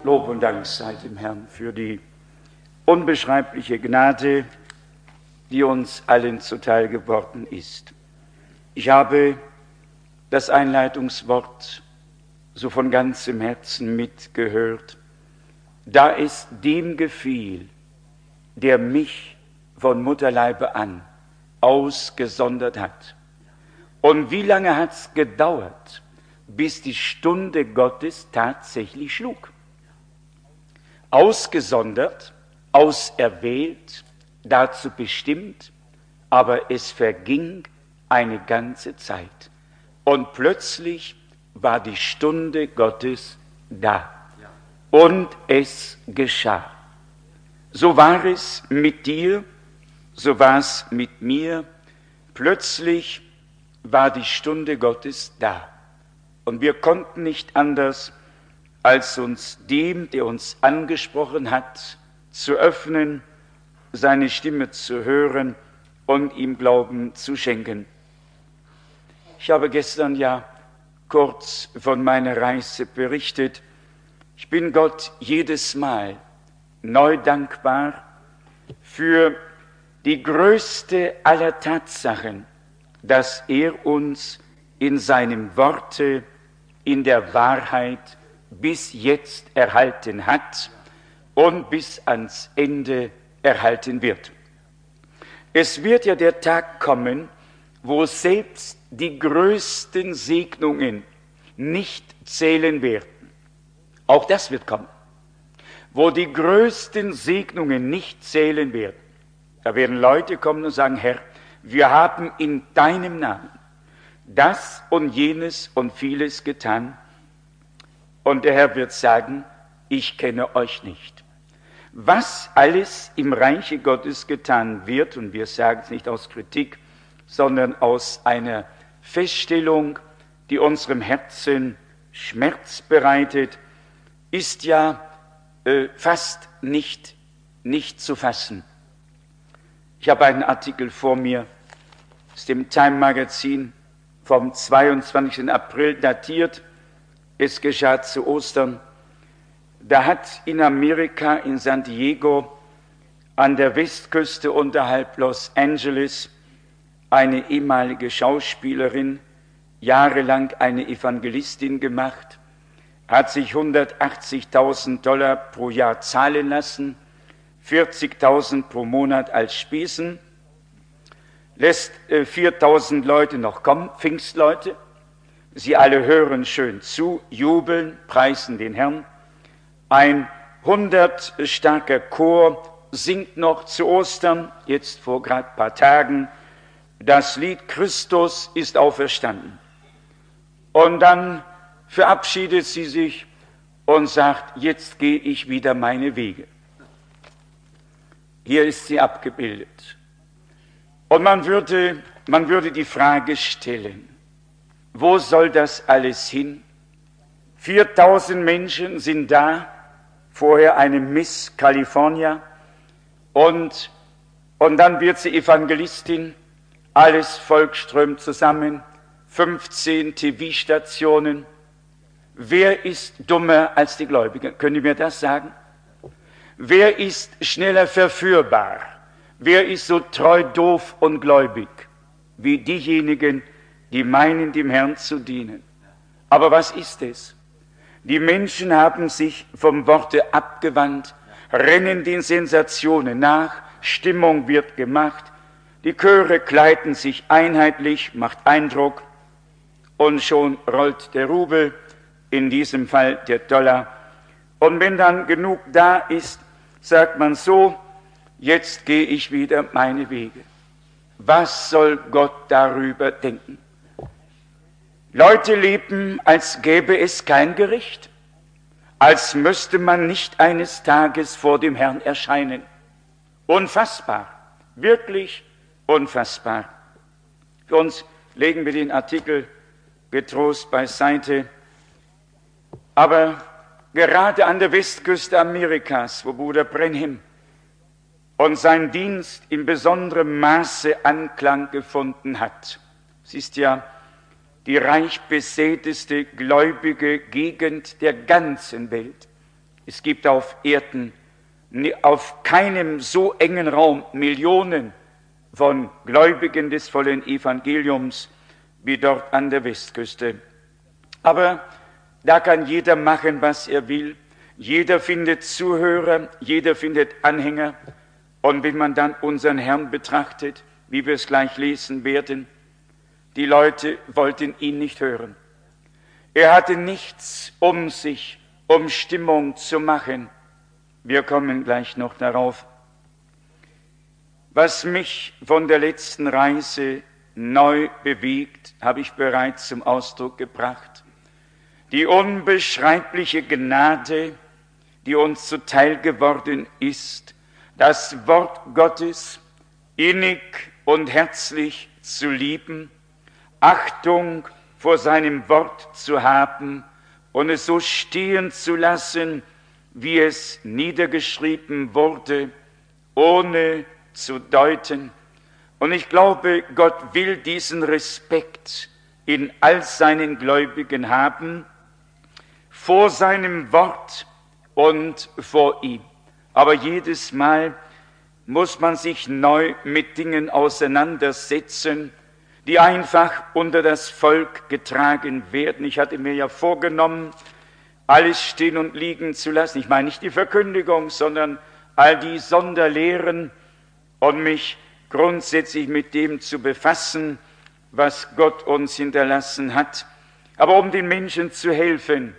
Lob und Dank sei dem Herrn für die unbeschreibliche Gnade, die uns allen zuteil geworden ist. Ich habe das Einleitungswort so von ganzem Herzen mitgehört. Da es dem gefiel, der mich von Mutterleibe an ausgesondert hat. Und wie lange hat es gedauert, bis die Stunde Gottes tatsächlich schlug? Ausgesondert, auserwählt, dazu bestimmt, aber es verging eine ganze Zeit. Und plötzlich war die Stunde Gottes da. Und es geschah. So war es mit dir, so war es mit mir. Plötzlich war die Stunde Gottes da. Und wir konnten nicht anders, als uns dem, der uns angesprochen hat, zu öffnen, seine Stimme zu hören und ihm Glauben zu schenken. Ich habe gestern ja kurz von meiner Reise berichtet. Ich bin Gott jedes Mal neu dankbar für die größte aller Tatsachen, dass er uns in seinem Worte, in der Wahrheit bis jetzt erhalten hat und bis ans Ende erhalten wird. Es wird ja der Tag kommen, wo selbst die größten Segnungen nicht zählen werden. Auch das wird kommen. Wo die größten Segnungen nicht zählen werden. Da werden Leute kommen und sagen, Herr, wir haben in deinem Namen das und jenes und vieles getan. Und der Herr wird sagen, ich kenne euch nicht. Was alles im Reiche Gottes getan wird, und wir sagen es nicht aus Kritik, sondern aus einer Feststellung, die unserem Herzen Schmerz bereitet, ist ja fast nicht zu fassen. Ich habe einen Artikel vor mir aus dem Time Magazin vom 22. April datiert. Es geschah zu Ostern. Da hat in Amerika, in San Diego, an der Westküste unterhalb Los Angeles, eine ehemalige Schauspielerin, jahrelang eine Evangelistin gemacht, hat sich $180.000 pro Jahr zahlen lassen, 40.000 pro Monat als Spesen, lässt 4.000 Leute noch kommen, Pfingstleute. Sie alle hören schön zu, jubeln, preisen den Herrn. Ein 100 starker Chor singt noch zu Ostern, jetzt vor gerade ein paar Tagen, das Lied Christus ist auferstanden. Und dann verabschiedet sie sich und sagt, jetzt gehe ich wieder meine Wege. Hier ist sie abgebildet. Und man würde die Frage stellen, wo soll das alles hin? 4.000 Menschen sind da, vorher eine Miss California, und dann wird sie Evangelistin, alles Volk strömt zusammen, 15 TV-Stationen. Wer ist dummer als die Gläubigen? Können Sie mir das sagen? Wer ist schneller verführbar? Wer ist so treu, doof und gläubig wie diejenigen, die meinen, dem Herrn zu dienen? Aber was ist es? Die Menschen haben sich vom Worte abgewandt, rennen den Sensationen nach, Stimmung wird gemacht, die Chöre kleiden sich einheitlich, macht Eindruck, und schon rollt der Rubel, in diesem Fall der Dollar. Und wenn dann genug da ist, sagt man so, jetzt gehe ich wieder meine Wege. Was soll Gott darüber denken? Leute leben, als gäbe es kein Gericht, als müsste man nicht eines Tages vor dem Herrn erscheinen. Unfassbar, wirklich unfassbar. Für uns legen wir den Artikel getrost beiseite. Aber gerade an der Westküste Amerikas, wo Bruder Branham und sein Dienst in besonderem Maße Anklang gefunden hat, es ist ja die reich besäteste gläubige Gegend der ganzen Welt. Es gibt auf Erden, auf keinem so engen Raum Millionen von Gläubigen des vollen Evangeliums wie dort an der Westküste. Aber da kann jeder machen, was er will. Jeder findet Zuhörer, jeder findet Anhänger. Und wenn man dann unseren Herrn betrachtet, wie wir es gleich lesen werden, die Leute wollten ihn nicht hören. Er hatte nichts um sich, um Stimmung zu machen. Wir kommen gleich noch darauf. Was mich von der letzten Reise neu bewegt, habe ich bereits zum Ausdruck gebracht. Die unbeschreibliche Gnade, die uns zuteil geworden ist, das Wort Gottes innig und herzlich zu lieben, Achtung vor seinem Wort zu haben und es so stehen zu lassen, wie es niedergeschrieben wurde, ohne zu deuten. Und ich glaube, Gott will diesen Respekt in all seinen Gläubigen haben, vor seinem Wort und vor ihm. Aber jedes Mal muss man sich neu mit Dingen auseinandersetzen, die einfach unter das Volk getragen werden. Ich hatte mir ja vorgenommen, alles stehen und liegen zu lassen. Ich meine nicht die Verkündigung, sondern all die Sonderlehren und mich grundsätzlich mit dem zu befassen, was Gott uns hinterlassen hat. Aber um den Menschen zu helfen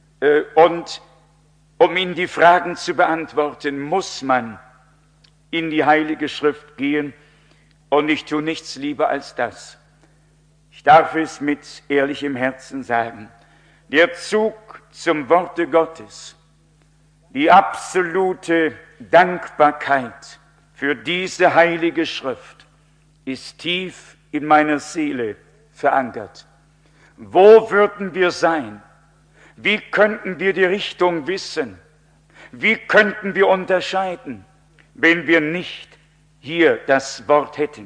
und um ihnen die Fragen zu beantworten, muss man in die Heilige Schrift gehen. Und ich tue nichts lieber als das. Ich darf es mit ehrlichem Herzen sagen. Der Zug zum Worte Gottes, die absolute Dankbarkeit für diese Heilige Schrift ist tief in meiner Seele verankert. Wo würden wir sein? Wie könnten wir die Richtung wissen? Wie könnten wir unterscheiden, wenn wir nicht hier das Wort hätten?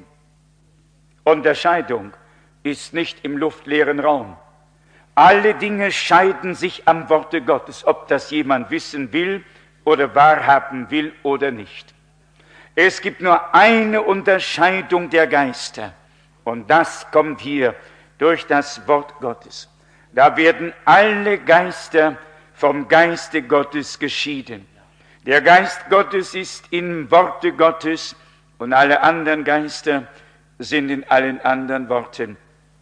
Unterscheidung ist nicht im luftleeren Raum. Alle Dinge scheiden sich am Worte Gottes, ob das jemand wissen will oder wahrhaben will oder nicht. Es gibt nur eine Unterscheidung der Geister und das kommt hier durch das Wort Gottes. Da werden alle Geister vom Geiste Gottes geschieden. Der Geist Gottes ist im Worte Gottes und alle anderen Geister sind in allen anderen Worten.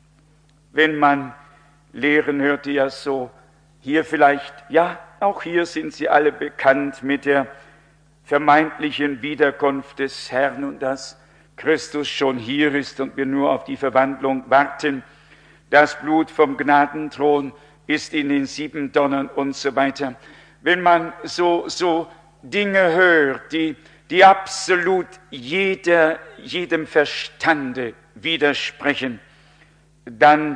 Wenn man Lehren hörte, ja so, hier vielleicht, ja, auch hier sind sie alle bekannt mit der vermeintlichen Wiederkunft des Herrn und dass Christus schon hier ist und wir nur auf die Verwandlung warten. Das Blut vom Gnadenthron ist in den 7 Donnern und so weiter. Wenn man so Dinge hört, die absolut jedem Verstande widersprechen, dann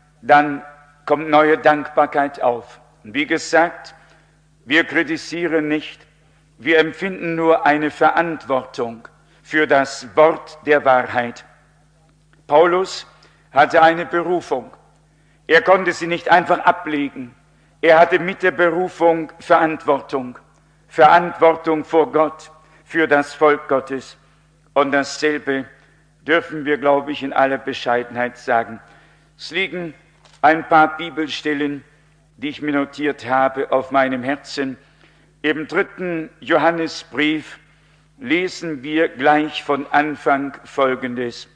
kommt neue Dankbarkeit auf. Und wie gesagt, wir kritisieren nicht, wir empfinden nur eine Verantwortung für das Wort der Wahrheit. Paulus hatte eine Berufung. Er konnte sie nicht einfach ablegen. Er hatte mit der Berufung Verantwortung vor Gott, für das Volk Gottes. Und dasselbe dürfen wir, glaube ich, in aller Bescheidenheit sagen. Es liegen ein paar Bibelstellen, die ich mir notiert habe, auf meinem Herzen. Im 3. Johannesbrief lesen wir gleich von Anfang Folgendes.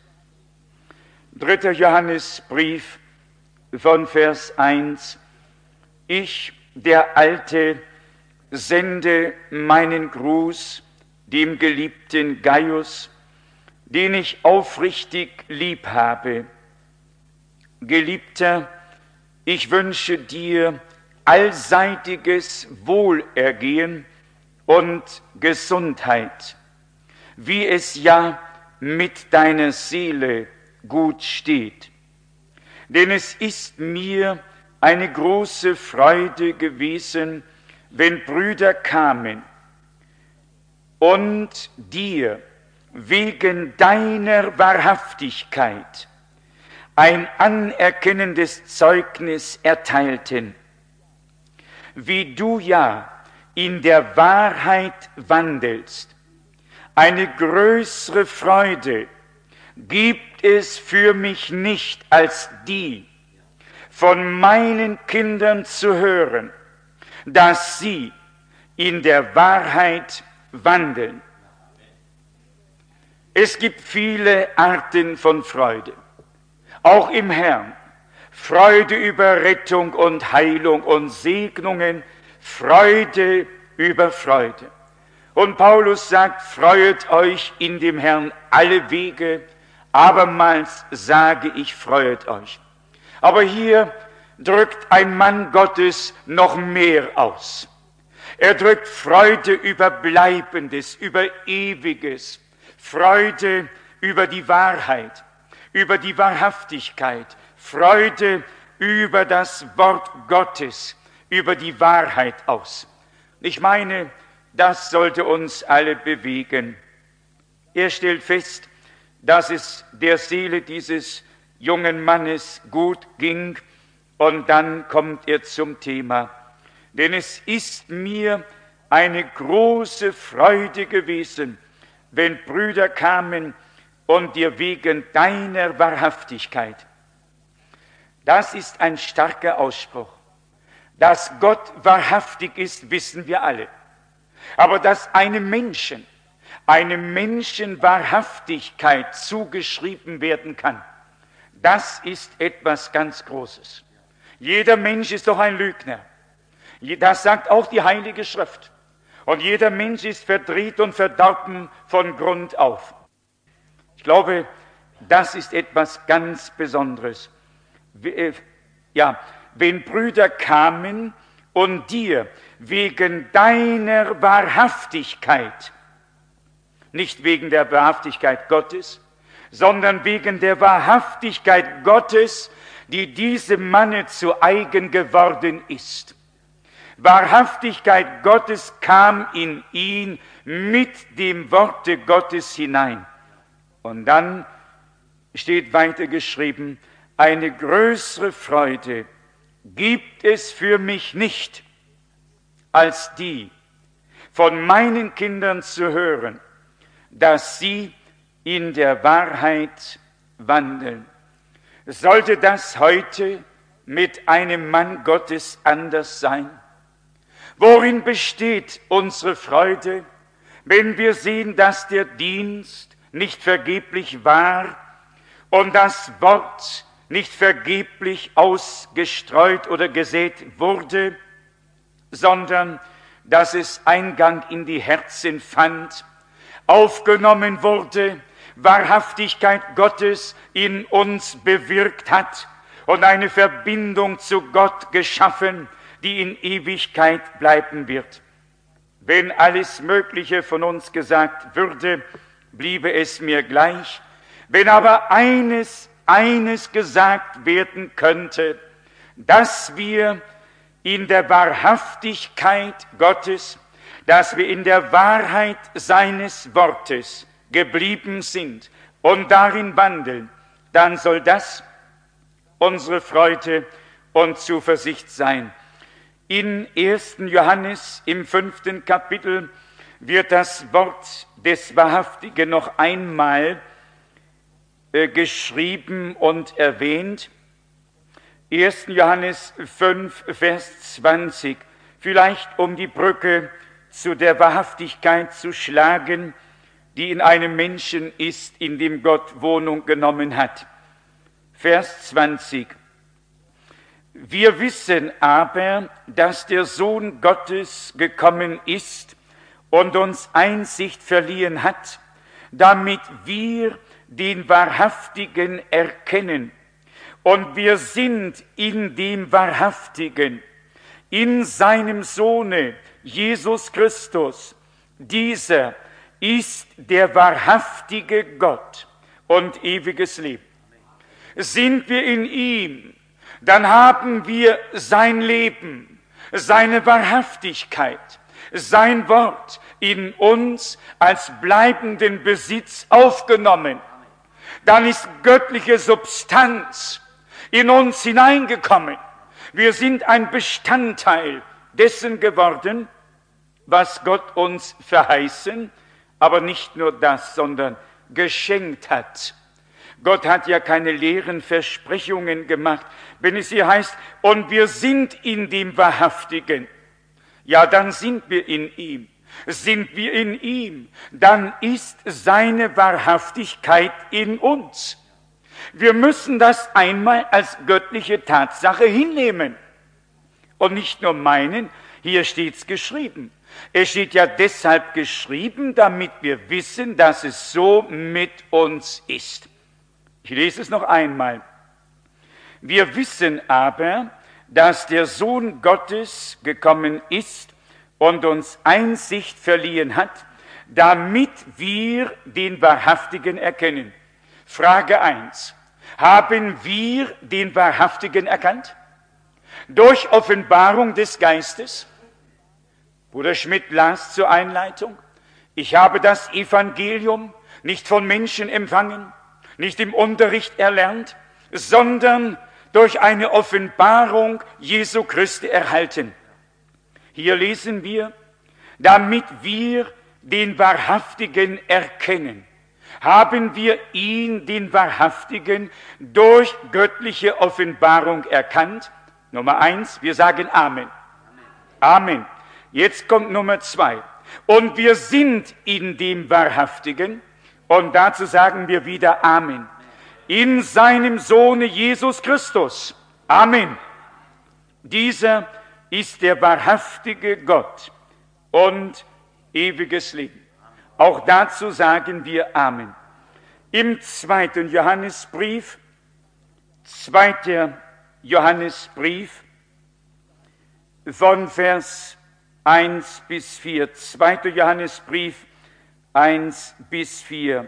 3. Johannesbrief von Vers 1. Ich, der Alte, sende meinen Gruß dem geliebten Gaius, den ich aufrichtig lieb habe. Geliebter, ich wünsche dir allseitiges Wohlergehen und Gesundheit, wie es ja mit deiner Seele gut steht. Denn es ist mir eine große Freude gewesen, wenn Brüder kamen und dir wegen deiner Wahrhaftigkeit ein anerkennendes Zeugnis erteilten, wie du ja in der Wahrheit wandelst. Eine größere Freude gibt es für mich nicht als die, von meinen Kindern zu hören, dass sie in der Wahrheit wandeln. Es gibt viele Arten von Freude, auch im Herrn. Freude über Rettung und Heilung und Segnungen, Freude über Freude. Und Paulus sagt, freuet euch in dem Herrn alle Wege, abermals sage ich, freuet euch. Aber hier drückt ein Mann Gottes noch mehr aus. Er drückt Freude über Bleibendes, über Ewiges, Freude über die Wahrheit, über die Wahrhaftigkeit, Freude über das Wort Gottes, über die Wahrheit aus. Ich meine, das sollte uns alle bewegen. Er stellt fest, dass es der Seele dieses jungen Mannes gut ging, und dann kommt er zum Thema. Denn es ist mir eine große Freude gewesen, wenn Brüder kamen und dir wegen deiner Wahrhaftigkeit. Das ist ein starker Ausspruch. Dass Gott wahrhaftig ist, wissen wir alle. Aber dass einem Menschen Wahrhaftigkeit zugeschrieben werden kann, das ist etwas ganz Großes. Jeder Mensch ist doch ein Lügner. Das sagt auch die Heilige Schrift. Und jeder Mensch ist verdreht und verdorben von Grund auf. Ich glaube, das ist etwas ganz Besonderes. Wenn Brüder kamen und dir wegen deiner Wahrhaftigkeit, nicht wegen der Wahrhaftigkeit Gottes, sondern wegen der Wahrhaftigkeit Gottes, die diesem Manne zu eigen geworden ist. Wahrhaftigkeit Gottes kam in ihn mit dem Worte Gottes hinein. Und dann steht weiter geschrieben, eine größere Freude gibt es für mich nicht, als die, von meinen Kindern zu hören, dass sie in der Wahrheit wandeln. Sollte das heute mit einem Mann Gottes anders sein? Worin besteht unsere Freude, wenn wir sehen, dass der Dienst nicht vergeblich war und das Wort nicht vergeblich ausgestreut oder gesät wurde, sondern dass es Eingang in die Herzen fand, aufgenommen wurde, Wahrhaftigkeit Gottes in uns bewirkt hat und eine Verbindung zu Gott geschaffen, die in Ewigkeit bleiben wird. Wenn alles Mögliche von uns gesagt würde, bliebe es mir gleich. Wenn aber eines gesagt werden könnte, dass wir in der Wahrhaftigkeit Gottes, dass wir in der Wahrheit seines Wortes geblieben sind und darin wandeln, dann soll das unsere Freude und Zuversicht sein. In 1. Johannes im 5. Kapitel wird das Wort des Wahrhaftigen noch einmal geschrieben und erwähnt. 1. Johannes 5, Vers 20, vielleicht um die Brücke zu der Wahrhaftigkeit zu schlagen, die in einem Menschen ist, in dem Gott Wohnung genommen hat. Vers 20. Wir wissen aber, dass der Sohn Gottes gekommen ist und uns Einsicht verliehen hat, damit wir den Wahrhaftigen erkennen. Und wir sind in dem Wahrhaftigen, in seinem Sohne, Jesus Christus. Dieser ist der wahrhaftige Gott und ewiges Leben. Sind wir in ihm, dann haben wir sein Leben, seine Wahrhaftigkeit, sein Wort in uns als bleibenden Besitz aufgenommen. Dann ist göttliche Substanz in uns hineingekommen. Wir sind ein Bestandteil dessen geworden, was Gott uns verheißen, aber nicht nur das, sondern geschenkt hat. Gott hat ja keine leeren Versprechungen gemacht. Wenn es hier heißt, und wir sind in dem Wahrhaftigen, ja, dann sind wir in ihm. Sind wir in ihm, dann ist seine Wahrhaftigkeit in uns. Wir müssen das einmal als göttliche Tatsache hinnehmen und nicht nur meinen, hier steht's geschrieben. Es steht ja deshalb geschrieben, damit wir wissen, dass es so mit uns ist. Ich lese es noch einmal. Wir wissen aber, dass der Sohn Gottes gekommen ist und uns Einsicht verliehen hat, damit wir den Wahrhaftigen erkennen. Frage 1. Haben wir den Wahrhaftigen erkannt? Durch Offenbarung des Geistes? Bruder Schmidt las zur Einleitung: Ich habe das Evangelium nicht von Menschen empfangen, nicht im Unterricht erlernt, sondern durch eine Offenbarung Jesu Christi erhalten. Hier lesen wir, damit wir den Wahrhaftigen erkennen. Haben wir ihn, den Wahrhaftigen, durch göttliche Offenbarung erkannt? Nummer 1, wir sagen Amen. Amen. Jetzt kommt Nummer 2. Und wir sind in dem Wahrhaftigen. Und dazu sagen wir wieder Amen. In seinem Sohne Jesus Christus. Amen. Dieser ist der wahrhaftige Gott und ewiges Leben. Auch dazu sagen wir Amen. Im 2. Johannesbrief, 2. Johannesbrief von Vers 1 bis 4, 2. Johannesbrief 1 bis 4.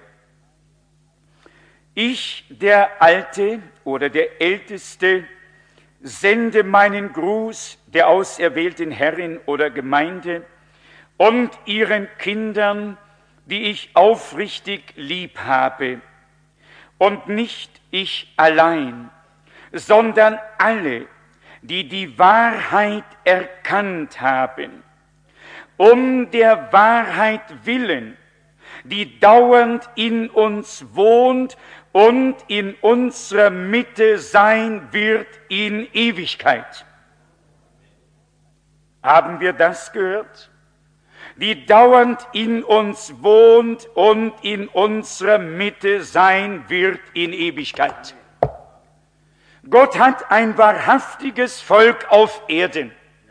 Ich, der Alte oder der Älteste, sende meinen Gruß der auserwählten Herrin oder Gemeinde und ihren Kindern, die ich aufrichtig lieb habe. Und nicht ich allein, sondern alle, die die Wahrheit erkannt haben, um der Wahrheit willen, die dauernd in uns wohnt und in unserer Mitte sein wird in Ewigkeit. Haben wir das gehört? Die dauernd in uns wohnt und in unserer Mitte sein wird in Ewigkeit. Gott hat ein wahrhaftiges Volk auf Erden.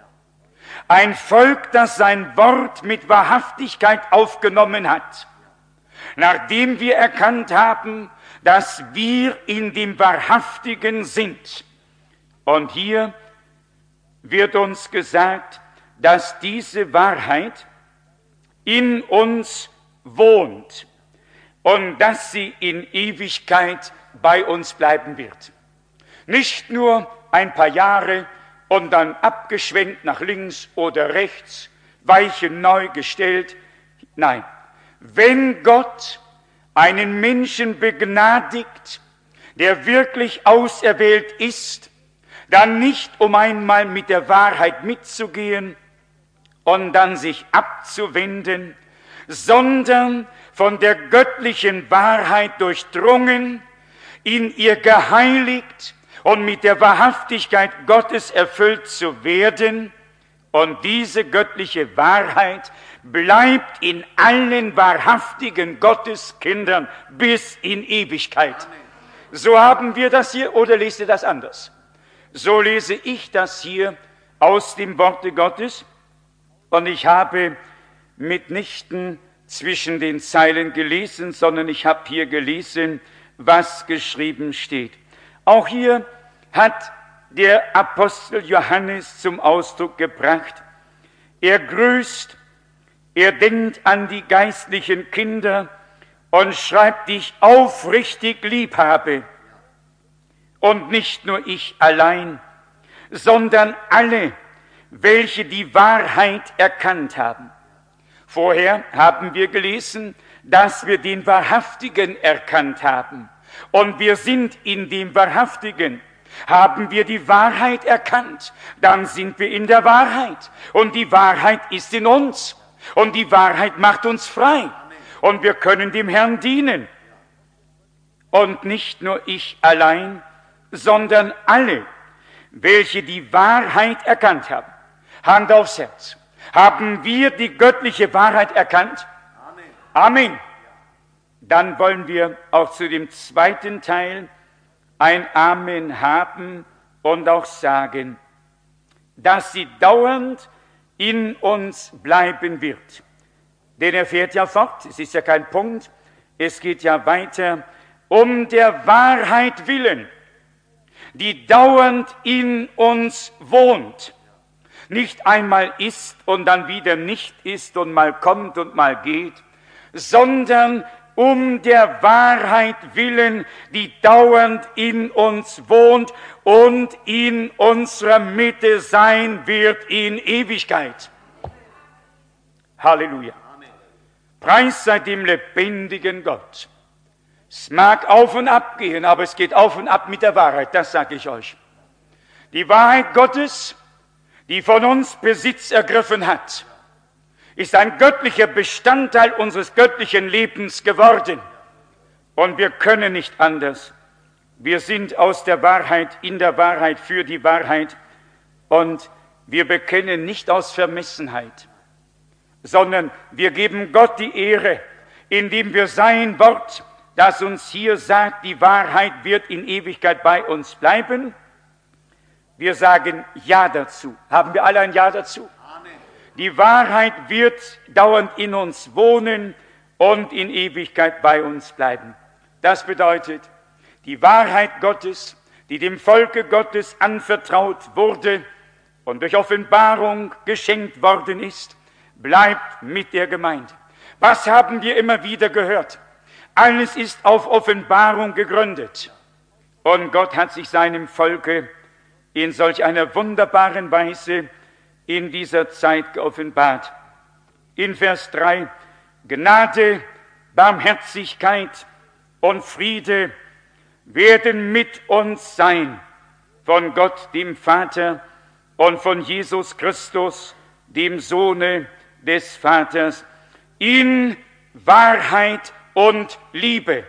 Ein Volk, das sein Wort mit Wahrhaftigkeit aufgenommen hat. Nachdem wir erkannt haben, dass wir in dem Wahrhaftigen sind. Und hier wird uns gesagt, dass diese Wahrheit in uns wohnt und dass sie in Ewigkeit bei uns bleiben wird. Nicht nur ein paar Jahre und dann abgeschwenkt nach links oder rechts, Weichen neu gestellt. Nein, wenn Gott einen Menschen begnadigt, der wirklich auserwählt ist, dann nicht um einmal mit der Wahrheit mitzugehen und dann sich abzuwenden, sondern von der göttlichen Wahrheit durchdrungen, in ihr geheiligt und mit der Wahrhaftigkeit Gottes erfüllt zu werden. Und diese göttliche Wahrheit bleibt in allen wahrhaftigen Gotteskindern bis in Ewigkeit. So haben wir das hier, oder lest ihr das anders? So lese ich das hier aus dem Worte Gottes. Und ich habe mitnichten zwischen den Zeilen gelesen, sondern ich habe hier gelesen, was geschrieben steht. Auch hier hat der Apostel Johannes zum Ausdruck gebracht, er grüßt, er denkt an die geistlichen Kinder und schreibt, die ich aufrichtig lieb habe. Und nicht nur ich allein, sondern alle, welche die Wahrheit erkannt haben. Vorher haben wir gelesen, dass wir den Wahrhaftigen erkannt haben. Und wir sind in dem Wahrhaftigen. Haben wir die Wahrheit erkannt, dann sind wir in der Wahrheit. Und die Wahrheit ist in uns. Und die Wahrheit macht uns frei. Und wir können dem Herrn dienen. Und nicht nur ich allein, sondern alle, welche die Wahrheit erkannt haben. Hand aufs Herz. Haben wir die göttliche Wahrheit erkannt? Amen. Dann wollen wir auch zu dem zweiten Teil ein Amen haben und auch sagen, dass sie dauernd in uns bleiben wird. Denn er fährt ja fort, es ist ja kein Punkt, es geht ja weiter, um der Wahrheit willen, die dauernd in uns wohnt, nicht einmal ist und dann wieder nicht ist und mal kommt und mal geht, sondern um der Wahrheit willen, die dauernd in uns wohnt und in unserer Mitte sein wird in Ewigkeit. Halleluja. Preis sei dem lebendigen Gott. Es mag auf und ab gehen, aber es geht auf und ab mit der Wahrheit, das sage ich euch. Die Wahrheit Gottes, die von uns Besitz ergriffen hat, ist ein göttlicher Bestandteil unseres göttlichen Lebens geworden. Und wir können nicht anders. Wir sind aus der Wahrheit, in der Wahrheit, für die Wahrheit. Und wir bekennen nicht aus Vermessenheit, sondern wir geben Gott die Ehre, indem wir sein Wort, das uns hier sagt, die Wahrheit wird in Ewigkeit bei uns bleiben. Wir sagen Ja dazu. Haben wir alle ein Ja dazu? Amen. Die Wahrheit wird dauernd in uns wohnen und in Ewigkeit bei uns bleiben. Das bedeutet, die Wahrheit Gottes, die dem Volke Gottes anvertraut wurde und durch Offenbarung geschenkt worden ist, bleibt mit der Gemeinde. Was haben wir immer wieder gehört? Alles ist auf Offenbarung gegründet. Und Gott hat sich seinem Volke in solch einer wunderbaren Weise in dieser Zeit geoffenbart. In Vers 3, Gnade, Barmherzigkeit und Friede werden mit uns sein, von Gott, dem Vater, und von Jesus Christus, dem Sohne des Vaters, in Wahrheit und Liebe.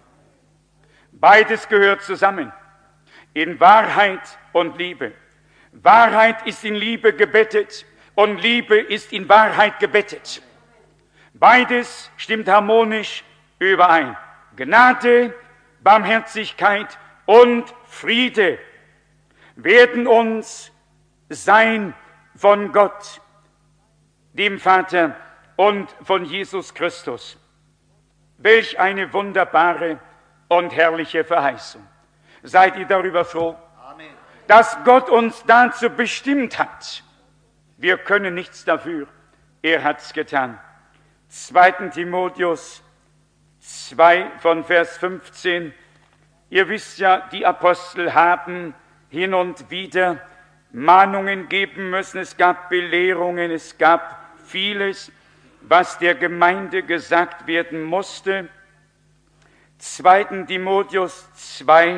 Beides gehört zusammen. In Wahrheit und Liebe. Wahrheit ist in Liebe gebettet und Liebe ist in Wahrheit gebettet. Beides stimmt harmonisch überein. Gnade, Barmherzigkeit und Friede werden uns sein von Gott, dem Vater, und von Jesus Christus. Welch eine wunderbare und herrliche Verheißung. Seid ihr darüber froh? Amen. Dass Gott uns dazu bestimmt hat. Wir können nichts dafür. Er hat es getan. 2. Timotheus 2 von Vers 15. Ihr wisst ja, die Apostel haben hin und wieder Mahnungen geben müssen. Es gab Belehrungen, es gab vieles, was der Gemeinde gesagt werden musste. 2. Timotheus 2,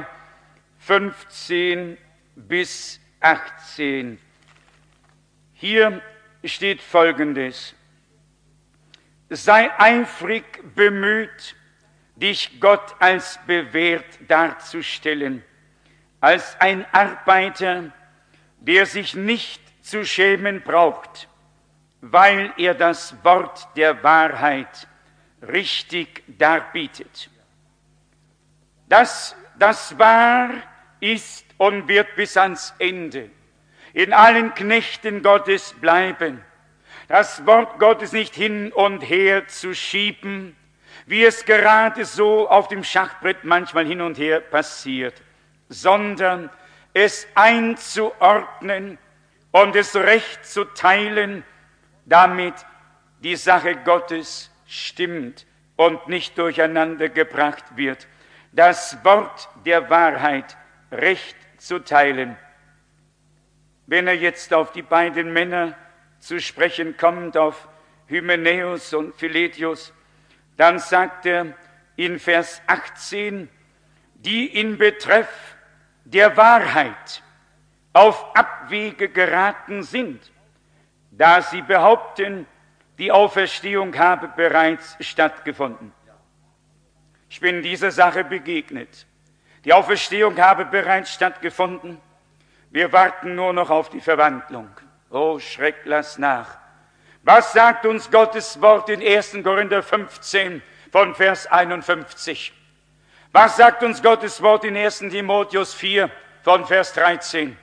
15 bis 18. Hier steht Folgendes: Sei eifrig bemüht, dich Gott als bewährt darzustellen, als ein Arbeiter, der sich nicht zu schämen braucht, weil er das Wort der Wahrheit richtig darbietet. Das wahr ist und wird bis ans Ende in allen Knechten Gottes bleiben. Das Wort Gottes nicht hin und her zu schieben, wie es gerade so auf dem Schachbrett manchmal hin und her passiert, sondern es einzuordnen und es recht zu teilen, damit die Sache Gottes stimmt und nicht durcheinander gebracht wird. Das Wort der Wahrheit recht zu teilen. Wenn er jetzt auf die beiden Männer zu sprechen kommt, auf Hymenäus und Philetius, dann sagt er in Vers 18, die in Betreff der Wahrheit auf Abwege geraten sind, da sie behaupten, Die Auferstehung habe bereits stattgefunden. Ich bin dieser Sache begegnet. Die Auferstehung habe bereits stattgefunden. Wir warten nur noch auf die Verwandlung. Oh, Schreck, lass nach. Was sagt uns Gottes Wort in 1. Korinther 15 von Vers 51? Was sagt uns Gottes Wort in 1. Timotheus 4 von Vers 13?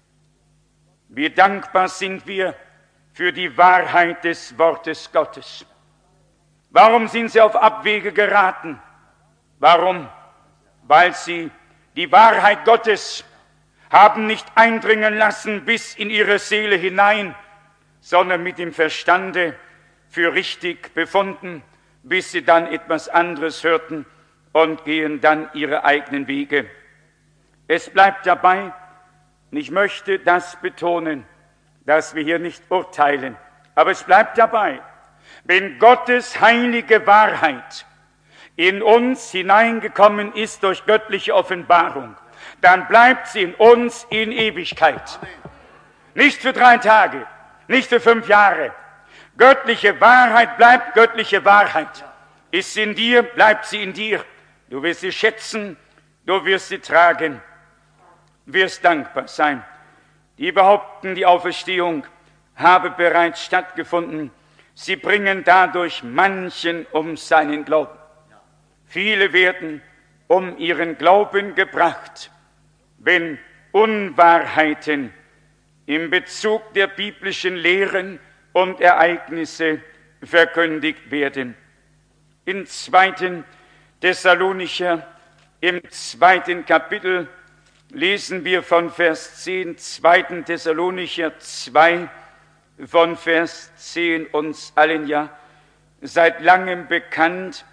Wie dankbar sind wir für die Wahrheit des Wortes Gottes. Warum sind sie auf Abwege geraten? Warum? Weil sie die Wahrheit Gottes haben nicht eindringen lassen bis in ihre Seele hinein, sondern mit dem Verstande für richtig befunden, bis sie dann etwas anderes hörten und gehen dann ihre eigenen Wege. Es bleibt dabei, und ich möchte das betonen, dass wir hier nicht urteilen, aber es bleibt dabei, wenn Gottes heilige Wahrheit in uns hineingekommen ist durch göttliche Offenbarung, dann bleibt sie in uns in Ewigkeit. Nicht für 3 Tage, nicht für 5 Jahre. Göttliche Wahrheit bleibt göttliche Wahrheit. Ist sie in dir, bleibt sie in dir. Du wirst sie schätzen, du wirst sie tragen, wirst dankbar sein. Die behaupten, die Auferstehung habe bereits stattgefunden. Sie bringen dadurch manchen um seinen Glauben. Viele werden um ihren Glauben gebracht, wenn Unwahrheiten in Bezug der biblischen Lehren und Ereignisse verkündigt werden. Im 2. Thessalonicher, im 2. Kapitel, lesen wir von Vers 10, 2. Thessalonicher 2, von Vers 10, uns allen ja seit langem bekannt.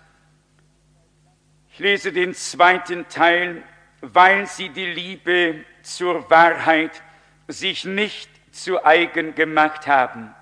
Ich lese den 2. Teil, weil sie die Liebe zur Wahrheit sich nicht zu eigen gemacht haben.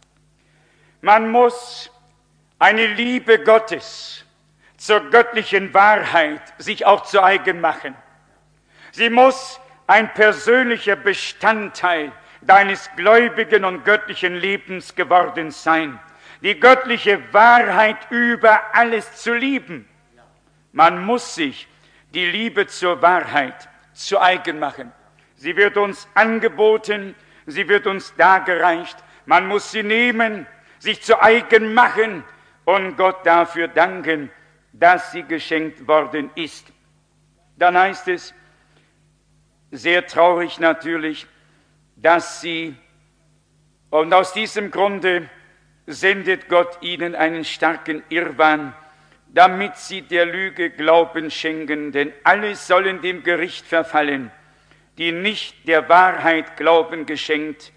Man muss eine Liebe Gottes zur göttlichen Wahrheit sich auch zu eigen machen. Sie muss ein persönlicher Bestandteil deines gläubigen und göttlichen Lebens geworden sein. Die göttliche Wahrheit über alles zu lieben. Man muss sich die Liebe zur Wahrheit zu eigen machen. Sie wird uns angeboten, sie wird uns dargereicht. Man muss sie nehmen, sich zu eigen machen und Gott dafür danken, dass sie geschenkt worden ist. Dann heißt es, sehr traurig natürlich, dass sie, und aus diesem Grunde sendet Gott ihnen einen starken Irrwahn, damit sie der Lüge Glauben schenken, denn alle sollen dem Gericht verfallen, die nicht der Wahrheit Glauben geschenkt,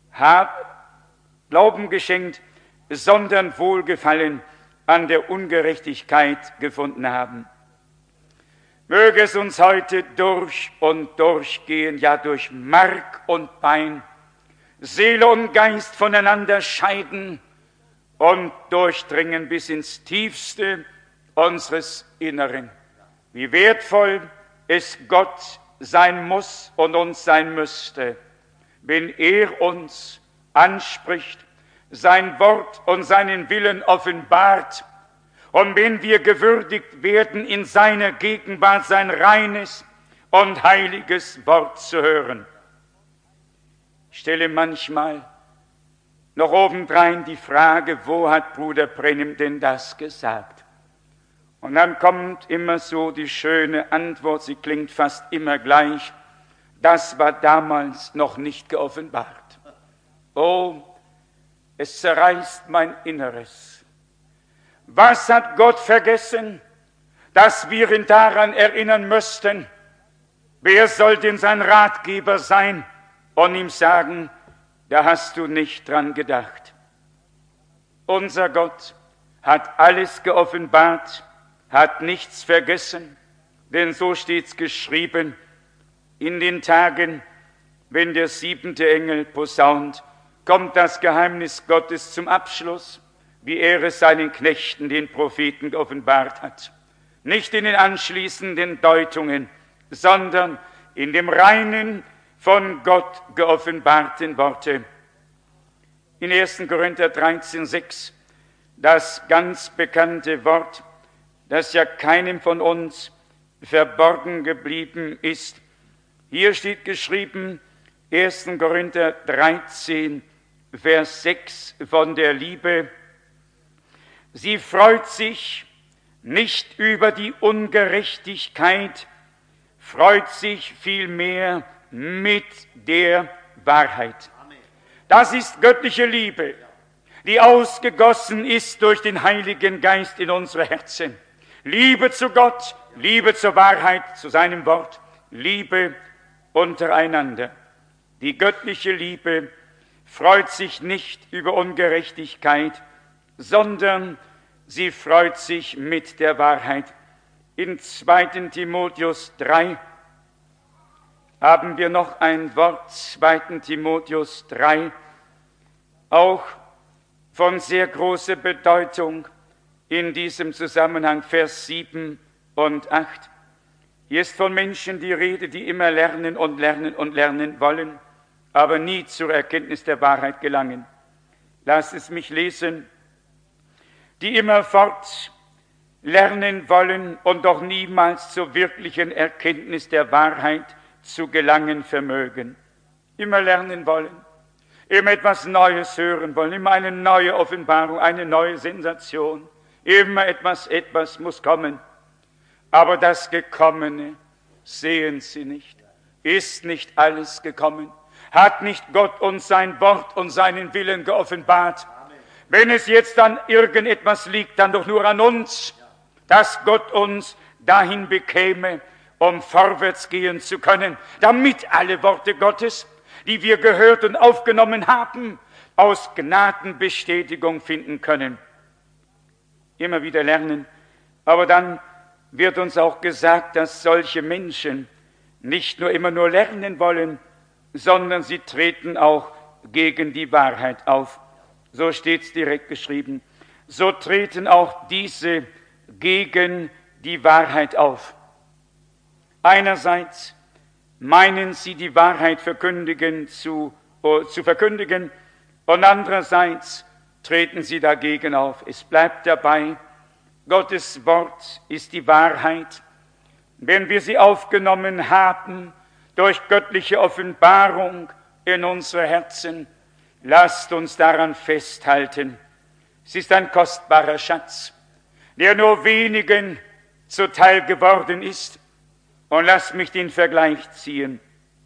sondern Wohlgefallen an der Ungerechtigkeit gefunden haben. Möge es uns heute durch und durch gehen, ja durch Mark und Bein, Seele und Geist voneinander scheiden und durchdringen bis ins Tiefste unseres Inneren. Wie wertvoll es Gott sein muss und uns sein müsste, wenn er uns anspricht, sein Wort und seinen Willen offenbart, und wenn wir gewürdigt werden, in seiner Gegenwart sein reines und heiliges Wort zu hören. Ich stelle manchmal noch obendrein die Frage, wo hat Bruder Brennim denn das gesagt? Und dann kommt immer so die schöne Antwort, sie klingt fast immer gleich, das war damals noch nicht geoffenbart. Oh, es zerreißt mein Inneres. Was hat Gott vergessen, dass wir ihn daran erinnern müssten? Wer soll denn sein Ratgeber sein und ihm sagen, da hast du nicht dran gedacht? Unser Gott hat alles geoffenbart, hat nichts vergessen, denn so steht's geschrieben, in den Tagen, wenn der 7. Engel posaunt, kommt das Geheimnis Gottes zum Abschluss, wie er es seinen Knechten, den Propheten, geoffenbart hat. Nicht in den anschließenden Deutungen, sondern in dem reinen, von Gott geoffenbarten Worte. in 1. Korinther 13,6, das ganz bekannte Wort, das ja keinem von uns verborgen geblieben ist. Hier steht geschrieben, 1. Korinther 13, Vers 6 von der Liebe. Sie freut sich nicht über die Ungerechtigkeit, freut sich vielmehr mit der Wahrheit. Das ist göttliche Liebe, die ausgegossen ist durch den Heiligen Geist in unsere Herzen. Liebe zu Gott, Liebe zur Wahrheit, zu seinem Wort, Liebe untereinander. Die göttliche Liebe freut sich nicht über Ungerechtigkeit, sondern sie freut sich mit der Wahrheit. In 2. Timotheus 3 haben wir noch ein Wort, 2. Timotheus 3, auch von sehr großer Bedeutung in diesem Zusammenhang, Vers 7 und 8. Hier ist von Menschen die Rede, die immer lernen und lernen und lernen wollen, aber nie zur Erkenntnis der Wahrheit gelangen. Lasst es mich lesen. Die immerfort lernen wollen und doch niemals zur wirklichen Erkenntnis der Wahrheit zu gelangen vermögen. Immer lernen wollen, immer etwas Neues hören wollen, immer eine neue Offenbarung, eine neue Sensation. Immer etwas muss kommen. Aber das Gekommene sehen sie nicht. Ist nicht alles gekommen? Hat nicht Gott uns sein Wort und seinen Willen geoffenbart? Wenn es jetzt an irgendetwas liegt, dann doch nur an uns, dass Gott uns dahin bekäme, um vorwärts gehen zu können, damit alle Worte Gottes, die wir gehört und aufgenommen haben, aus Gnaden Bestätigung finden können. Immer wieder lernen, aber dann wird uns auch gesagt, dass solche Menschen nicht nur immer nur lernen wollen, sondern sie treten auch gegen die Wahrheit auf. So steht es direkt geschrieben. So treten auch diese gegen die Wahrheit auf. Einerseits meinen sie, die Wahrheit zu verkündigen, und andererseits treten sie dagegen auf. Es bleibt dabei, Gottes Wort ist die Wahrheit. Wenn wir sie aufgenommen haben durch göttliche Offenbarung in unsere Herzen, lasst uns daran festhalten. Es ist ein kostbarer Schatz, der nur wenigen zuteil geworden ist. Und lasst mich den Vergleich ziehen.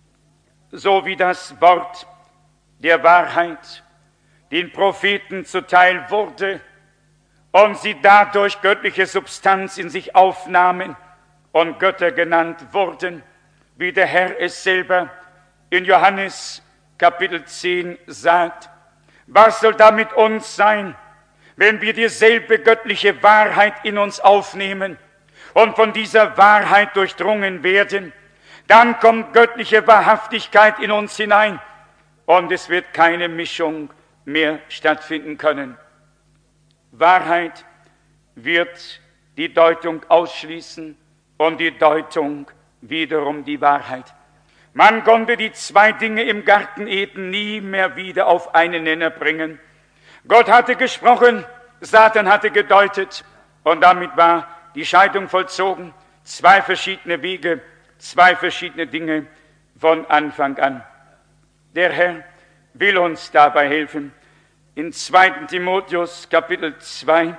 So wie das Wort der Wahrheit den Propheten zuteil wurde und sie dadurch göttliche Substanz in sich aufnahmen und Götter genannt wurden, wie der Herr es selber in Johannes Kapitel 10 sagt. Was soll da mit uns sein, wenn wir dieselbe göttliche Wahrheit in uns aufnehmen und von dieser Wahrheit durchdrungen werden? Dann kommt göttliche Wahrhaftigkeit in uns hinein und es wird keine Mischung mehr stattfinden können. Wahrheit wird die Deutung ausschließen und die Deutung wiederum die Wahrheit. Man konnte die zwei Dinge im Garten Eden nie mehr wieder auf einen Nenner bringen. Gott hatte gesprochen, Satan hatte gedeutet und damit war die Scheidung vollzogen. Zwei verschiedene Wege, zwei verschiedene Dinge von Anfang an. Der Herr will uns dabei helfen. In 2. Timotheus Kapitel 2,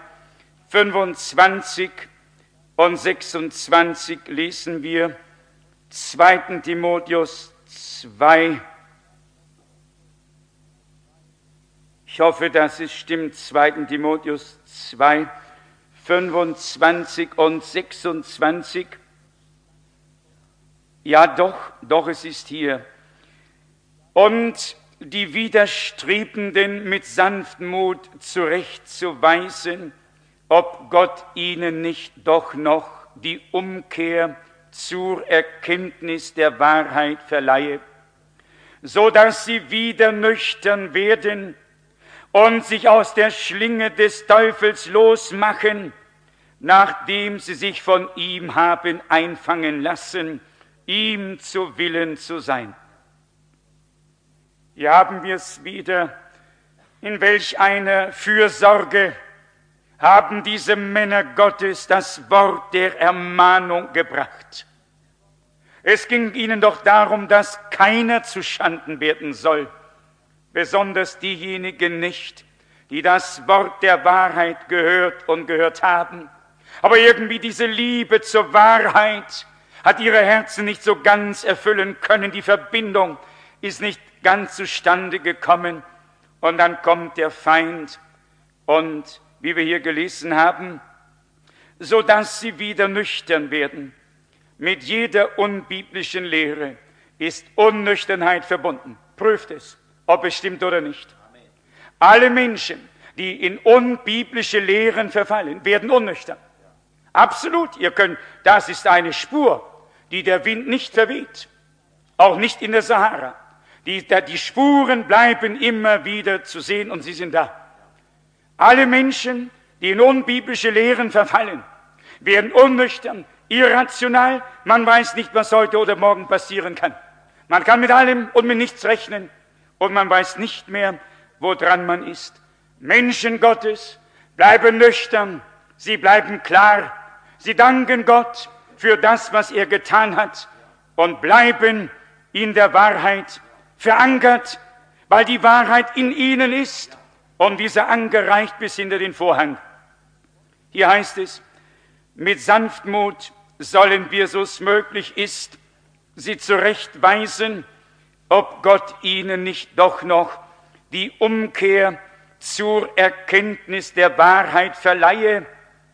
25 und 26 lesen wir 2. Timotheus 2. Ich hoffe, dass es stimmt. 2. Timotheus 2, 25 und 26. Ja, doch, es ist hier. Und die Widerstrebenden mit Sanftmut zurechtzuweisen, ob Gott ihnen nicht doch noch die Umkehr zur Erkenntnis der Wahrheit verleihe, so dass sie wieder nüchtern werden und sich aus der Schlinge des Teufels losmachen, nachdem sie sich von ihm haben einfangen lassen, ihm zu Willen zu sein. Hier haben wir es wieder, In welch einer Fürsorge haben diese Männer Gottes das Wort der Ermahnung gebracht. Es ging ihnen doch darum, dass keiner zuschanden werden soll, besonders diejenigen nicht, die das Wort der Wahrheit gehört und gehört haben. Aber irgendwie diese Liebe zur Wahrheit hat ihre Herzen nicht so ganz erfüllen können. Die Verbindung ist nicht ganz zustande gekommen. Und dann kommt der Feind und, wie wir hier gelesen haben, so dass sie wieder nüchtern werden. Mit jeder unbiblischen Lehre ist Unnüchternheit verbunden. Prüft es, ob es stimmt oder nicht. Amen. Alle Menschen, die in unbiblische Lehren verfallen, werden unnüchtern. Absolut, das ist eine Spur, die der Wind nicht verweht. Auch nicht in der Sahara. Die Spuren bleiben immer wieder zu sehen und sie sind da. Alle Menschen, die in unbiblische Lehren verfallen, werden unnüchtern, irrational. Man weiß nicht, was heute oder morgen passieren kann. Man kann mit allem und mit nichts rechnen und man weiß nicht mehr, woran man ist. Menschen Gottes bleiben nüchtern, sie bleiben klar, sie danken Gott für das, was er getan hat und bleiben in der Wahrheit verankert, weil die Wahrheit in ihnen ist und dieser Anker reicht bis hinter den Vorhang. Hier heißt es, mit Sanftmut sollen wir, so es möglich ist, sie zurechtweisen, ob Gott ihnen nicht doch noch die Umkehr zur Erkenntnis der Wahrheit verleihe,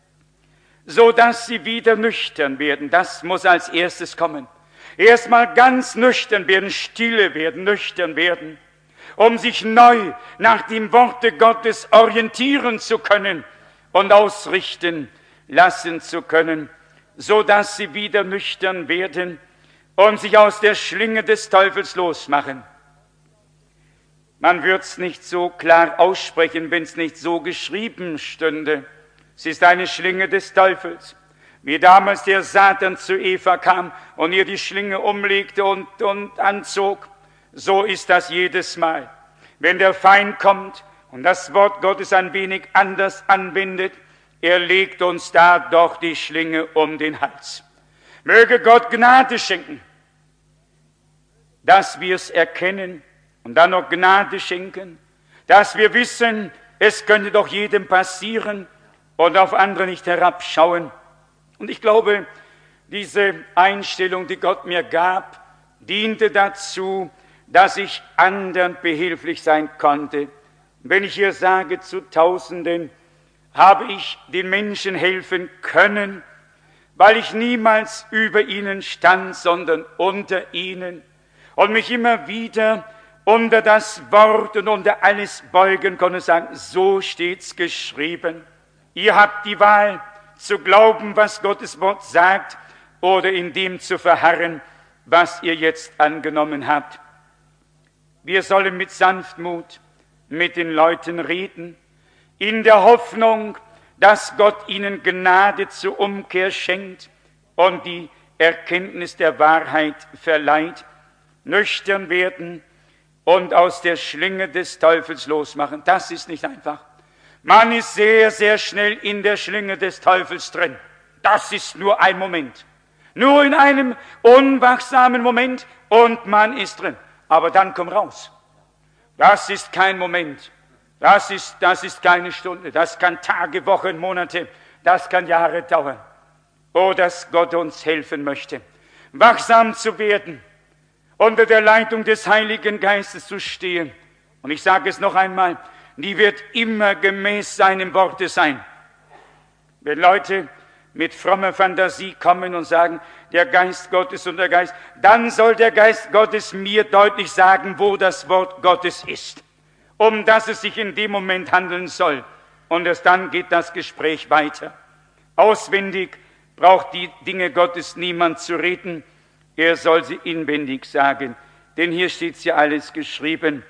so dass sie wieder nüchtern werden. Das muss als erstes kommen. Erstmal ganz nüchtern werden, stille werden, nüchtern werden, um sich neu nach dem Worte Gottes orientieren zu können und ausrichten lassen zu können, so dass sie wieder nüchtern werden und sich aus der Schlinge des Teufels losmachen. Man wird es nicht so klar aussprechen, wenn es nicht so geschrieben stünde. Es ist eine Schlinge des Teufels. Wie damals der Satan zu Eva kam und ihr die Schlinge umlegte und anzog, so ist das jedes Mal. Wenn der Feind kommt und das Wort Gottes ein wenig anders anwendet, er legt uns da doch die Schlinge um den Hals. Möge Gott Gnade schenken, dass wir es erkennen und dann noch Gnade schenken, dass wir wissen, es könnte doch jedem passieren und auf andere nicht herabschauen. Und ich glaube, diese Einstellung, die Gott mir gab, diente dazu, dass ich anderen behilflich sein konnte. Wenn ich hier sage, zu Tausenden habe ich den Menschen helfen können, weil ich niemals über ihnen stand, sondern unter ihnen und mich immer wieder unter das Wort und unter alles beugen konnte und sagen, so steht's geschrieben. Ihr habt die Wahl, zu glauben, was Gottes Wort sagt, oder in dem zu verharren, was ihr jetzt angenommen habt. Wir sollen mit Sanftmut mit den Leuten reden, in der Hoffnung, dass Gott ihnen Gnade zur Umkehr schenkt und die Erkenntnis der Wahrheit verleiht, nüchtern werden und aus der Schlinge des Teufels losmachen. Das ist nicht einfach. Man ist sehr, sehr schnell in der Schlinge des Teufels drin. Das ist nur ein Moment. Nur in einem unwachsamen Moment und man ist drin. Aber dann komm raus. Das ist kein Moment. Das ist keine Stunde. Das kann Tage, Wochen, Monate, das kann Jahre dauern. Oh, dass Gott uns helfen möchte, wachsam zu werden, unter der Leitung des Heiligen Geistes zu stehen. Und ich sage es noch einmal, die wird immer gemäß seinem Worte sein. Wenn Leute mit frommer Fantasie kommen und sagen, der Geist Gottes und der Geist, dann soll der Geist Gottes mir deutlich sagen, wo das Wort Gottes ist, um das es sich in dem Moment handeln soll. Und erst dann geht das Gespräch weiter. Auswendig braucht die Dinge Gottes niemand zu reden, er soll sie inwendig sagen, denn hier steht ja alles geschrieben.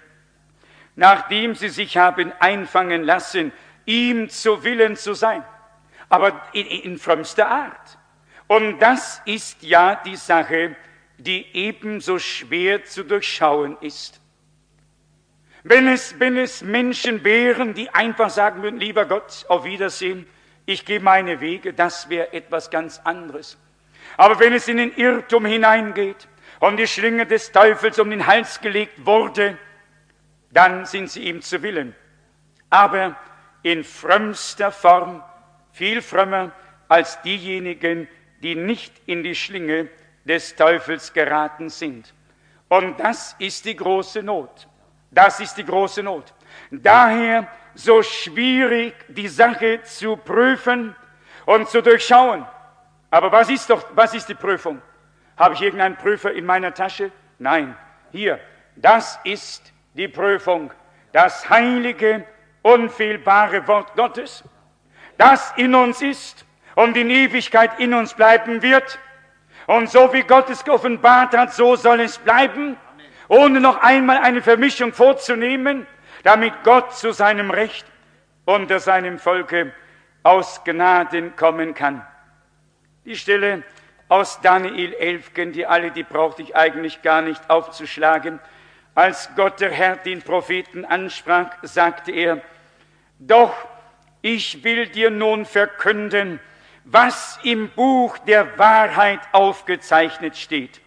Nachdem sie sich haben einfangen lassen, ihm zu Willen zu sein, aber in frömmster Art. Und das ist ja die Sache, die ebenso schwer zu durchschauen ist. Wenn es Menschen wären, die einfach sagen würden, lieber Gott, auf Wiedersehen, ich gehe meine Wege, das wäre etwas ganz anderes. Aber wenn es in den Irrtum hineingeht und die Schlinge des Teufels um den Hals gelegt wurde, dann sind sie ihm zu Willen. Aber in frömmster Form, viel frömmer als diejenigen, die nicht in die Schlinge des Teufels geraten sind. Und das ist die große Not. Das ist die große Not. Daher so schwierig, die Sache zu prüfen und zu durchschauen. Aber was ist die Prüfung? Habe ich irgendeinen Prüfer in meiner Tasche? Nein. Hier, das ist die Prüfung. Das heilige, unfehlbare Wort Gottes, das in uns ist und in Ewigkeit in uns bleiben wird. Und so wie Gott es geoffenbart hat, so soll es bleiben, ohne noch einmal eine Vermischung vorzunehmen, damit Gott zu seinem Recht unter seinem Volke aus Gnaden kommen kann. Die Stelle aus Daniel 11 kennt ihr alle, die brauchte ich eigentlich gar nicht aufzuschlagen. Als Gott der Herr den Propheten ansprach, sagte er, doch ich will dir nun verkünden, was im Buch der Wahrheit aufgezeichnet steht.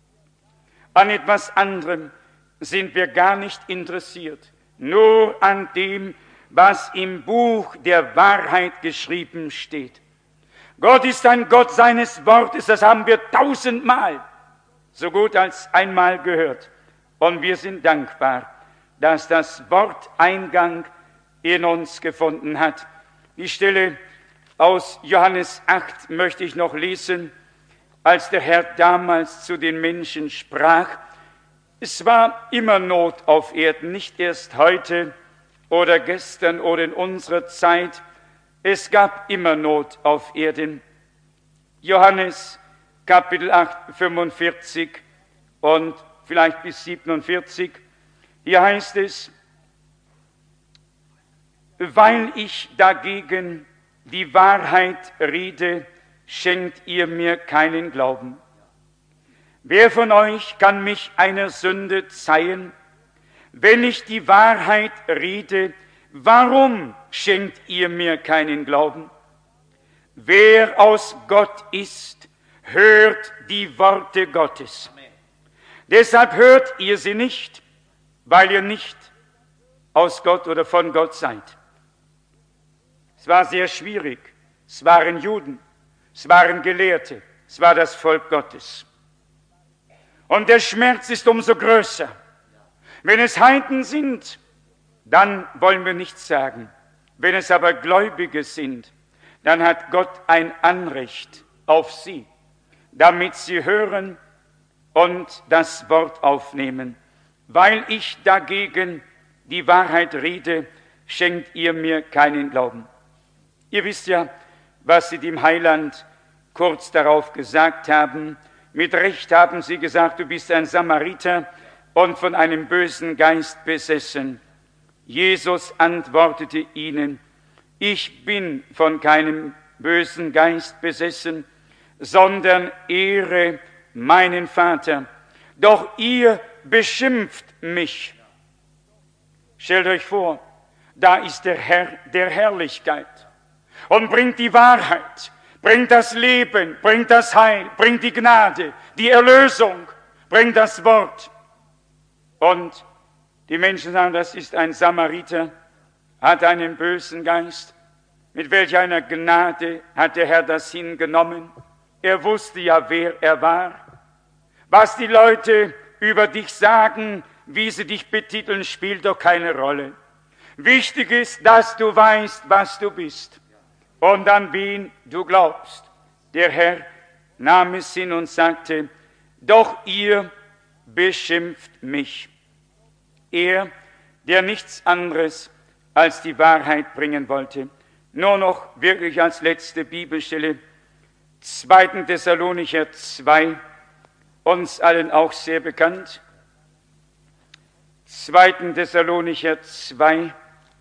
An etwas anderem sind wir gar nicht interessiert, nur an dem, was im Buch der Wahrheit geschrieben steht. Gott ist ein Gott seines Wortes, das haben wir 1000-mal, so gut als einmal gehört. Und wir sind dankbar, dass das Wort Eingang in uns gefunden hat. Die Stelle aus Johannes 8 möchte ich noch lesen, als der Herr damals zu den Menschen sprach. Es war immer Not auf Erden, nicht erst heute oder gestern oder in unserer Zeit. Es gab immer Not auf Erden. Johannes Kapitel 8, 45 und vielleicht bis 47. Hier heißt es, weil ich dagegen die Wahrheit rede, schenkt ihr mir keinen Glauben. Wer von euch kann mich einer Sünde zeihen? Wenn ich die Wahrheit rede, warum schenkt ihr mir keinen Glauben? Wer aus Gott ist, hört die Worte Gottes. Amen. Deshalb hört ihr sie nicht, weil ihr nicht aus Gott oder von Gott seid. Es war sehr schwierig. Es waren Juden, es waren Gelehrte, es war das Volk Gottes. Und der Schmerz ist umso größer. Wenn es Heiden sind, dann wollen wir nichts sagen. Wenn es aber Gläubige sind, dann hat Gott ein Anrecht auf sie, damit sie hören und das Wort aufnehmen. Weil ich dagegen die Wahrheit rede, schenkt ihr mir keinen Glauben. Ihr wisst ja, was sie dem Heiland kurz darauf gesagt haben. Mit Recht haben sie gesagt, du bist ein Samariter und von einem bösen Geist besessen. Jesus antwortete ihnen, ich bin von keinem bösen Geist besessen, sondern ehre meinen Vater. Doch ihr beschimpft mich. Stellt euch vor, da ist der Herr der Herrlichkeit und bringt die Wahrheit, bringt das Leben, bringt das Heil, bringt die Gnade, die Erlösung, bringt das Wort. Und die Menschen sagen, das ist ein Samariter, hat einen bösen Geist. Mit welch einer Gnade hat der Herr das hingenommen? Er wusste ja, wer er war. Was die Leute über dich sagen, wie sie dich betiteln, spielt doch keine Rolle. Wichtig ist, dass du weißt, was du bist und an wen du glaubst. Der Herr nahm es hin und sagte, doch ihr beschimpft mich. Er, der nichts anderes als die Wahrheit bringen wollte. Nur noch wirklich als letzte Bibelstelle, 2. Thessalonicher 2, uns allen auch sehr bekannt. 2. Thessalonicher 2,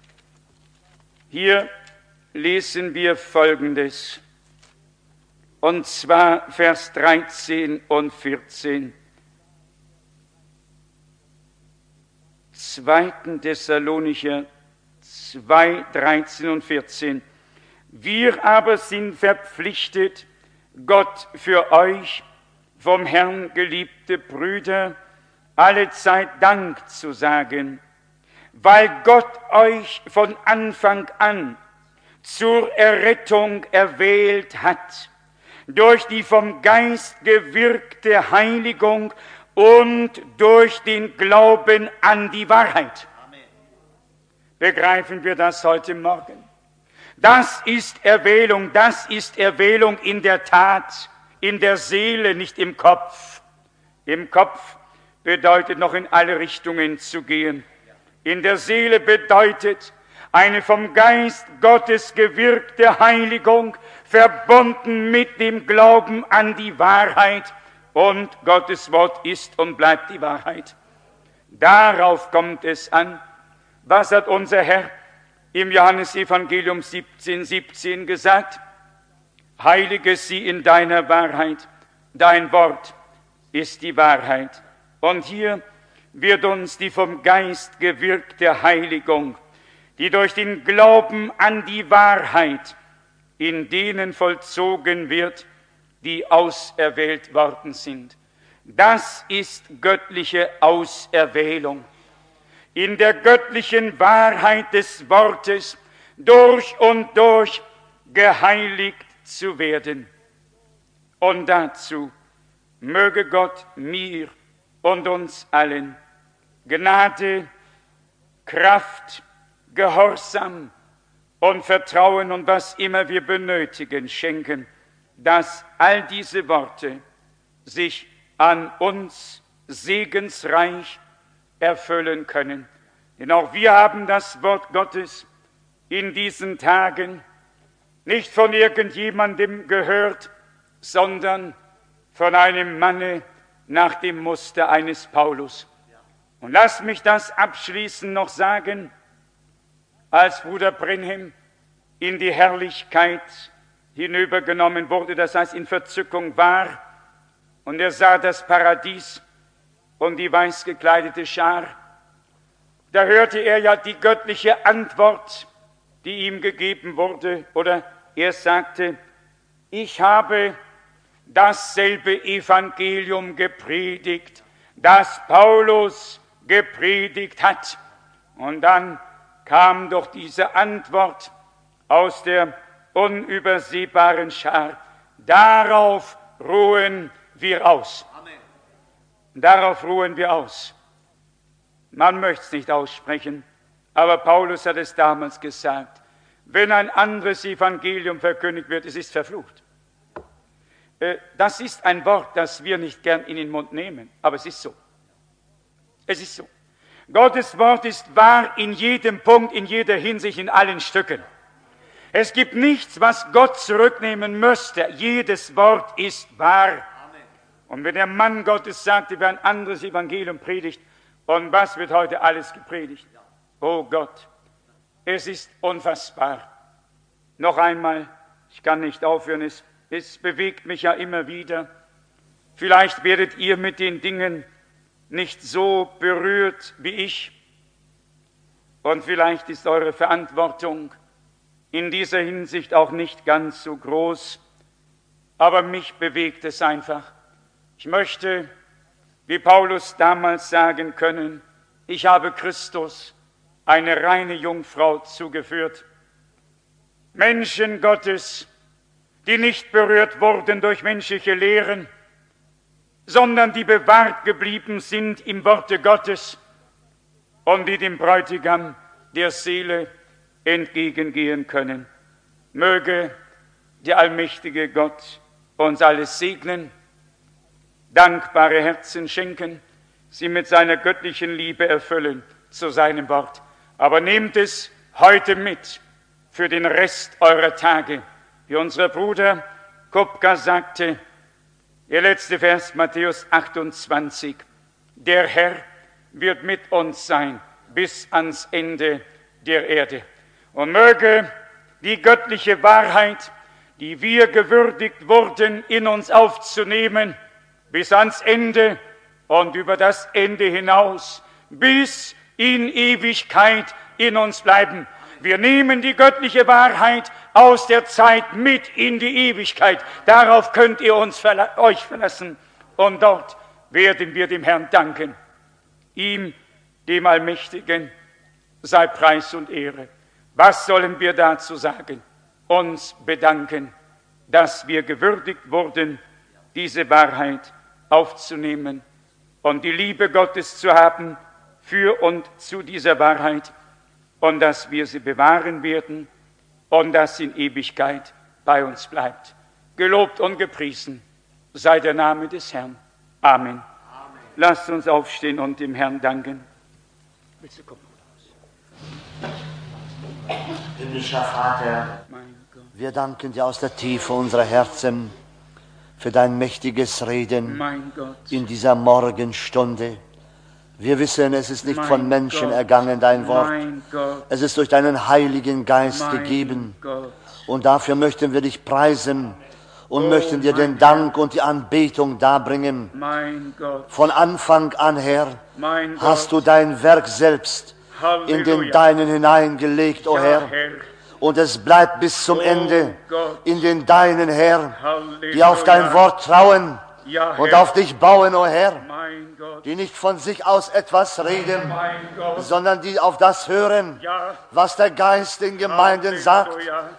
hier lesen wir Folgendes, und zwar Vers 13 und 14. 2. Thessalonicher 2, 13 und 14. Wir aber sind verpflichtet, Gott für euch, vom Herrn geliebte Brüder, allezeit Dank zu sagen, weil Gott euch von Anfang an zur Errettung erwählt hat, durch die vom Geist gewirkte Heiligung und durch den Glauben an die Wahrheit. Amen. Begreifen wir das heute Morgen? Das ist Erwählung in der Tat, in der Seele, nicht im Kopf. Im Kopf bedeutet noch in alle Richtungen zu gehen. In der Seele bedeutet eine vom Geist Gottes gewirkte Heiligung, verbunden mit dem Glauben an die Wahrheit. Und Gottes Wort ist und bleibt die Wahrheit. Darauf kommt es an. Was hat unser Herr im Johannesevangelium 17,17 gesagt? Heilige sie in deiner Wahrheit. Dein Wort ist die Wahrheit. Und hier wird uns die vom Geist gewirkte Heiligung, die durch den Glauben an die Wahrheit in denen vollzogen wird, die auserwählt worden sind. Das ist göttliche Auserwählung. In der göttlichen Wahrheit des Wortes durch und durch geheiligt zu werden. Und dazu möge Gott mir und uns allen Gnade, Kraft, Gehorsam und Vertrauen und was immer wir benötigen, schenken, dass all diese Worte sich an uns segensreich erfüllen können. Denn auch wir haben das Wort Gottes in diesen Tagen nicht von irgendjemandem gehört, sondern von einem Manne nach dem Muster eines Paulus. Und lass mich das abschließend noch sagen, als Bruder Brenhem in die Herrlichkeit hinübergenommen wurde, das heißt in Verzückung war, und er sah das Paradies und die weiß gekleidete Schar, da hörte er ja die göttliche Antwort, die ihm gegeben wurde, oder er sagte, ich habe dasselbe Evangelium gepredigt, das Paulus gepredigt hat. Und dann kam doch diese Antwort aus der unübersehbaren Schar. Darauf ruhen wir aus. Amen. Darauf ruhen wir aus. Man möchte es nicht aussprechen, aber Paulus hat es damals gesagt. Wenn ein anderes Evangelium verkündigt wird, es ist verflucht. Das ist ein Wort, das wir nicht gern in den Mund nehmen, aber es ist so. Es ist so. Gottes Wort ist wahr in jedem Punkt, in jeder Hinsicht, in allen Stücken. Es gibt nichts, was Gott zurücknehmen müsste. Jedes Wort ist wahr. Amen. Und wenn der Mann Gottes sagte, wer ein anderes Evangelium predigt, und was wird heute alles gepredigt? Oh Gott, es ist unfassbar. Noch einmal, ich kann nicht aufhören, es bewegt mich ja immer wieder. Vielleicht werdet ihr mit den Dingen nicht so berührt wie ich. Und vielleicht ist eure Verantwortung in dieser Hinsicht auch nicht ganz so groß. Aber mich bewegt es einfach. Ich möchte, wie Paulus damals sagen können, ich habe Christus, eine reine Jungfrau, zugeführt. Menschen Gottes, die nicht berührt wurden durch menschliche Lehren, sondern die bewahrt geblieben sind im Worte Gottes und die dem Bräutigam der Seele entgegengehen können. Möge der allmächtige Gott uns alles segnen, dankbare Herzen schenken, sie mit seiner göttlichen Liebe erfüllen zu seinem Wort. Aber nehmt es heute mit für den Rest eurer Tage. Wie unser Bruder Kupka sagte, der letzte Vers, Matthäus 28, der Herr wird mit uns sein bis ans Ende der Erde. Und möge die göttliche Wahrheit, die wir gewürdigt wurden, in uns aufzunehmen, bis ans Ende und über das Ende hinaus, bis in Ewigkeit in uns bleiben. Wir nehmen die göttliche Wahrheit aus der Zeit mit in die Ewigkeit. Darauf könnt ihr euch verlassen. Und dort werden wir dem Herrn danken. Ihm, dem Allmächtigen, sei Preis und Ehre. Was sollen wir dazu sagen? Uns bedanken, dass wir gewürdigt wurden, diese Wahrheit aufzunehmen und die Liebe Gottes zu haben für und zu dieser Wahrheit, und dass wir sie bewahren werden und dass sie in Ewigkeit bei uns bleibt. Gelobt und gepriesen sei der Name des Herrn. Amen. Amen. Lasst uns aufstehen und dem Herrn danken. Willst du kommen? Himmlischer Vater, wir danken dir aus der Tiefe unserer Herzen für dein mächtiges Reden in dieser Morgenstunde. Wir wissen, es ist nicht von Menschen ergangen, dein Wort. Es ist durch deinen Heiligen Geist gegeben. Und dafür möchten wir dich preisen und möchten dir den Dank und die Anbetung darbringen. Von Anfang an, Herr, hast du dein Werk selbst in den Deinen hineingelegt, o Herr. Und es bleibt bis zum Ende in den Deinen, Herr, die auf dein Wort trauen und auf dich bauen, o Herr, die nicht von sich aus etwas reden, sondern die auf das hören, was der Geist den Gemeinden sagt,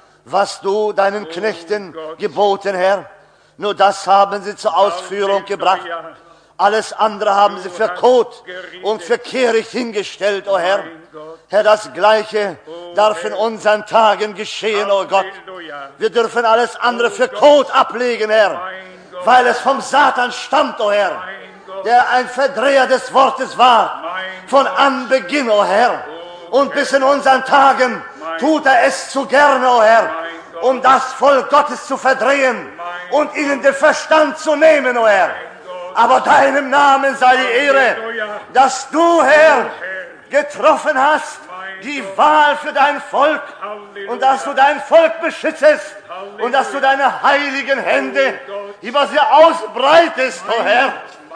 was du deinen Knechten geboten, Herr. Nur das haben sie zur Ausführung gebracht. Alles andere haben sie für tot und für kehrig hingestellt, o Herr. Herr, das Gleiche darf in unseren Tagen geschehen, o Gott. Wir dürfen alles andere für tot ablegen, Herr, weil es vom Satan stammt, o Herr, der ein Verdreher des Wortes war, von Anbeginn, o Herr. Und bis in unseren Tagen tut er es zu gerne, o Herr, um das Volk Gottes zu verdrehen und ihnen den Verstand zu nehmen, o Herr. Aber deinem Namen sei die Ehre, dass du, Herr, getroffen hast, die Wahl für dein Volk, und dass du dein Volk beschützest und dass du deine heiligen Hände über sie ausbreitest, o Herr.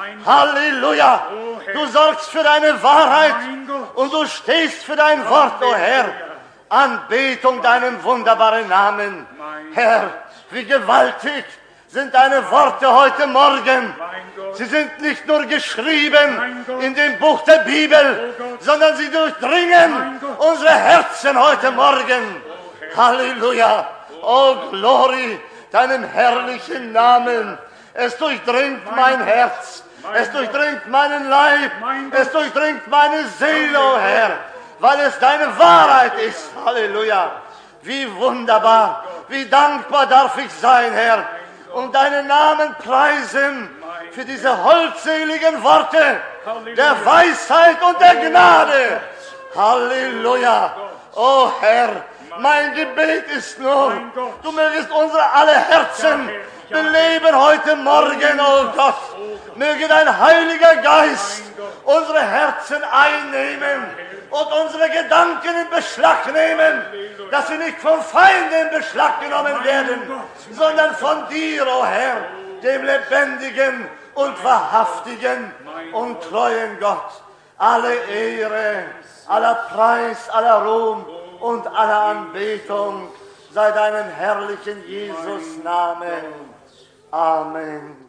Halleluja! Du sorgst für deine Wahrheit und du stehst für dein Wort, o Herr. Anbetung deinem wunderbaren Namen. Herr, wie gewaltig sind deine Worte heute Morgen. Sie sind nicht nur geschrieben in dem Buch der Bibel, sondern sie durchdringen unsere Herzen heute Morgen. Halleluja! Oh, Glory, deinem herrlichen Namen. Es durchdringt mein Herz, es durchdringt meinen Leib, es durchdringt meine Seele, o Herr, weil es deine Wahrheit ist. Halleluja! Wie wunderbar, wie dankbar darf ich sein, Herr, und deinen Namen preisen für diese holdseligen Worte der Weisheit und der Gnade. Halleluja! Oh Herr, mein Gebet ist nur, du mögest unsere alle Herzen beleben heute Morgen, oh Gott. Möge dein Heiliger Geist unsere Herzen einnehmen und unsere Gedanken in Beschlag nehmen, dass sie nicht vom Feind in Beschlag genommen werden, sondern von dir, o Herr, dem lebendigen und wahrhaftigen und treuen Gott. Alle Ehre, aller Preis, aller Ruhm und aller Anbetung sei deinem herrlichen Jesus Namen. Amen.